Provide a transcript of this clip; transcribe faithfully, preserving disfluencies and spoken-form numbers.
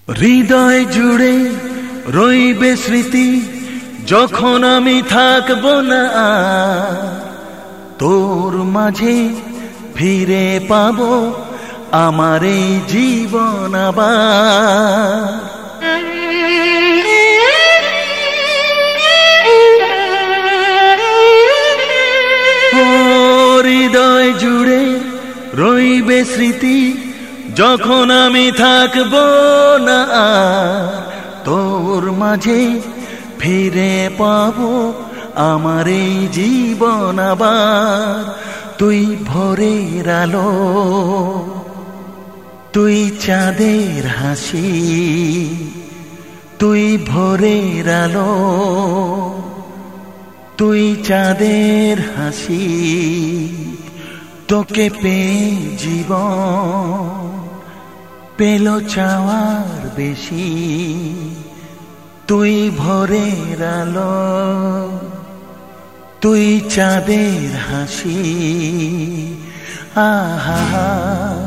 হৃদয় জুড়ে রইবে স্মৃতি যখন আমি থাকব না তোর মাঝে ফিরে পাবো আমার এই জীবন আবার। হৃদয় জুড়ে রইবে স্মৃতি যখন আমি থাকব না তোর মাঝে ফিরে পাবো আমার এই জীবন আবার। তুই ভোরের আলো, তুই চাঁদের হাসি, তুই ভোরের আলো, তুই চাঁদের হাসি, তোকে পেয়ে জীবন পেল চাওয়ার বেশি। তুই ভোরের আলো, তুই চাঁদের হাসি, আহা।